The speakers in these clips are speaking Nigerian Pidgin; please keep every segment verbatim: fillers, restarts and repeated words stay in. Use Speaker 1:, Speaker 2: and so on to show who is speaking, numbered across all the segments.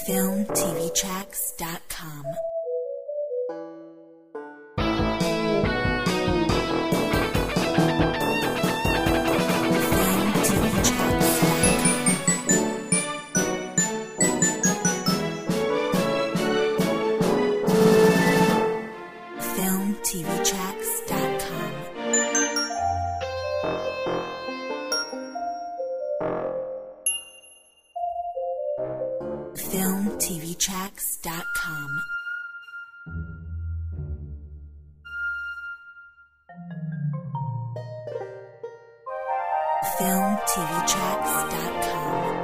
Speaker 1: film t v tracks dot com. film t v tracks dot com. film t v tracks dot com. film t v tracks dot com.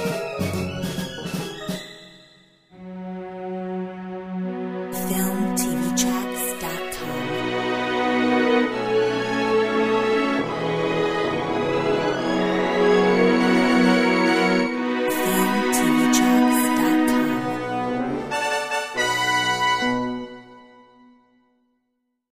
Speaker 1: film t v